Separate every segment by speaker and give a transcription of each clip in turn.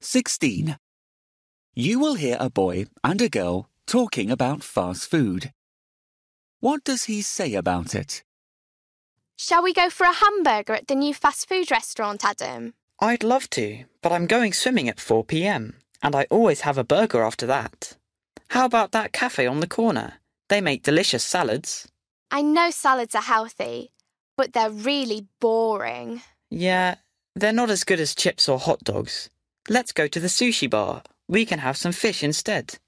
Speaker 1: 16. You will hear a boy and a girl talking about fast food. What does he say about it?
Speaker 2: Shall we go for a hamburger at the new fast food restaurant, Adam?
Speaker 3: I'd love to, but I'm going swimming at 4 p.m, and I always have a burger after that. How about that cafe on the corner? They make delicious salads.
Speaker 2: I know salads are healthy, but they're really boring.
Speaker 3: Yeah, they're not as good as chips or hot dogs. Let's go to the sushi bar. We can have some fish instead.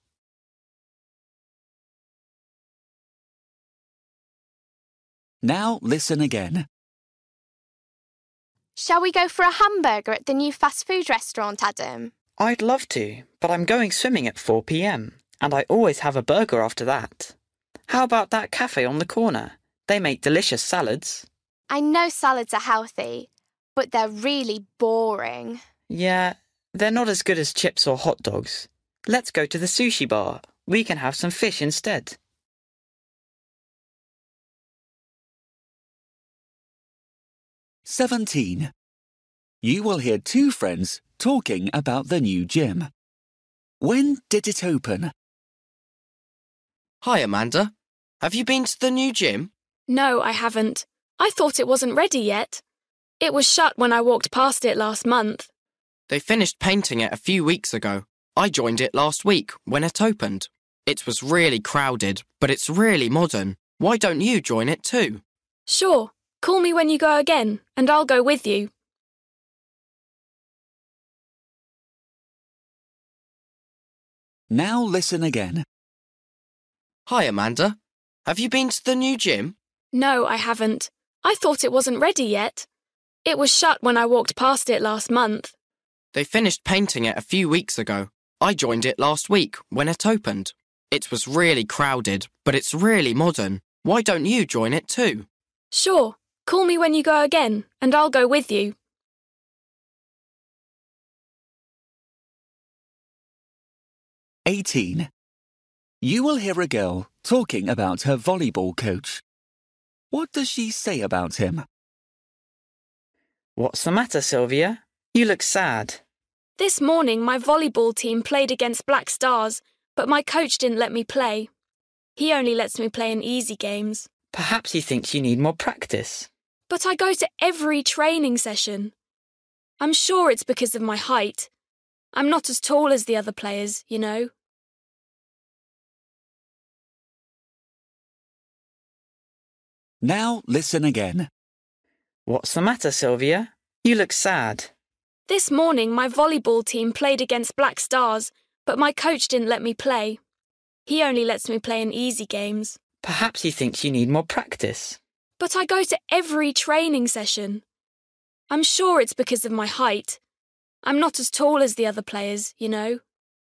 Speaker 1: Now listen again.
Speaker 2: Shall we go for a hamburger at the new fast food restaurant, Adam?
Speaker 3: I'd love to, but I'm going swimming at 4 p.m, and I always have a burger after that. How about that cafe on the corner? They make delicious salads.
Speaker 2: I know salads are healthy, but they're really boring.
Speaker 3: Yeah, they're not as good as chips or hot dogs. Let's go to the sushi bar. We can have some fish instead.
Speaker 1: "17. You will hear two friends talking about the new gym. When did it open?
Speaker 4: Hi, Amanda. Have you been to the new gym?
Speaker 5: No, I haven't. I thought it wasn't ready yet. It was shut when I walked past it last month.
Speaker 4: They finished painting it a few weeks ago. I joined it last week when it opened. It was really crowded, but it's really modern. Why don't you join it too?
Speaker 5: Sure. Call me when you go again, and I'll go with you.
Speaker 1: Now listen again.
Speaker 4: Hi, Amanda. Have you been to the new gym?
Speaker 5: No, I haven't. I thought it wasn't ready yet. It was shut when I walked past it last month.
Speaker 4: They finished painting it a few weeks ago. I joined it last week when it opened. It was really crowded, but it's really modern. Why don't you join it too?
Speaker 5: Sure. Call me when you go again, and I'll go with you.
Speaker 1: "18. You will hear a girl talking about her volleyball coach. What does she say about him?
Speaker 3: What's the matter, Sylvia? You look sad.
Speaker 5: This morning my volleyball team played against Black Stars, but my coach didn't let me play. He only lets me play in easy games.
Speaker 3: Perhaps he thinks you need more practice.
Speaker 5: But I go to every training session. I'm sure it's because of my height. I'm not as tall as the other players, you know.
Speaker 1: Now listen again.
Speaker 3: What's the matter, Sylvia? You look sad.
Speaker 5: This morning my volleyball team played against Black Stars, but my coach didn't let me play. He only lets me play in easy games.
Speaker 3: Perhaps he thinks you need more practice.
Speaker 5: But I go to every training session. I'm sure it's because of my height. I'm not as tall as the other players, you know.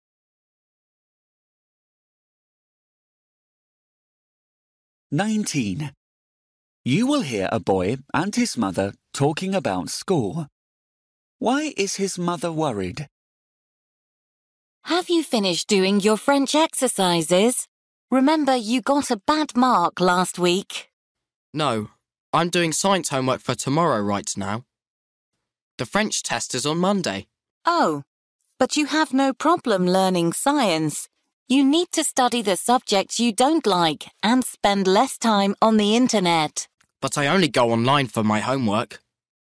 Speaker 1: "19. You will hear a boy and his mother talking about school. Why is his mother worried?
Speaker 6: Have you finished doing your French exercises? Remember, you got a bad mark last week.
Speaker 4: No, I'm doing science homework for tomorrow right now. The French test is on Monday.
Speaker 6: Oh, but you have no problem learning science. You need to study the subjects you don't like and spend less time on the internet.
Speaker 4: But I only go online for my homework.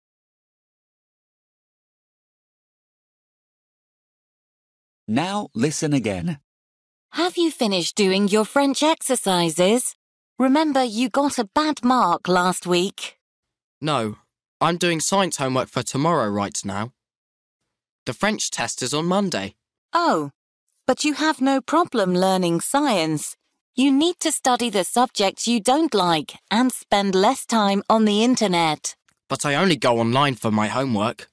Speaker 1: Now listen again.
Speaker 6: Have you finished doing your French exercises? Remember, you got a bad mark last week.
Speaker 4: No, I'm doing science homework for tomorrow right now. The French test is on Monday.
Speaker 6: Oh, but you have no problem learning science. You need to study the subjects you don't like and spend less time on the internet.
Speaker 4: But I only go online for my homework.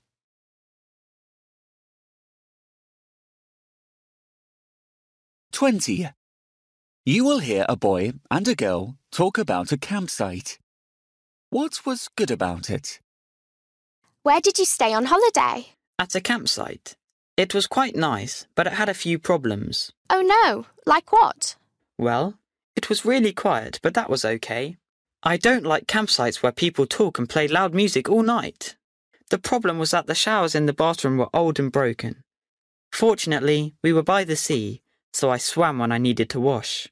Speaker 1: "20. You will hear a boy and a girl talk about a campsite. What was good about it?
Speaker 2: Where did you stay on holiday?
Speaker 3: At a campsite. It was quite nice, but it had a few problems.
Speaker 2: Oh no, like what?
Speaker 3: Well, it was really quiet, but that was okay. I don't like campsites where people talk and play loud music all night. The problem was that the showers in the bathroom were old and broken. Fortunately, we were by the sea, so I swam when I needed to wash.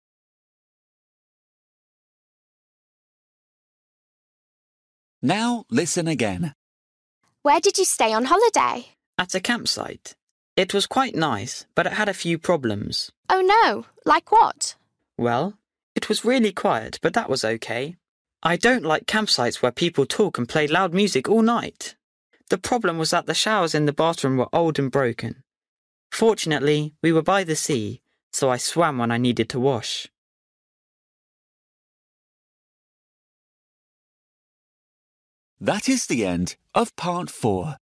Speaker 1: Now listen again.
Speaker 2: Where did you stay on holiday?
Speaker 3: At a campsite. It was quite nice, but it had a few problems.
Speaker 2: Oh no, like what?
Speaker 3: Well, it was really quiet, but that was okay. I don't like campsites where people talk and play loud music all night. The problem was that the showers in the bathroom were old and broken. Fortunately, we were by the sea, so I swam when I needed to wash.
Speaker 1: That is the end of part 4.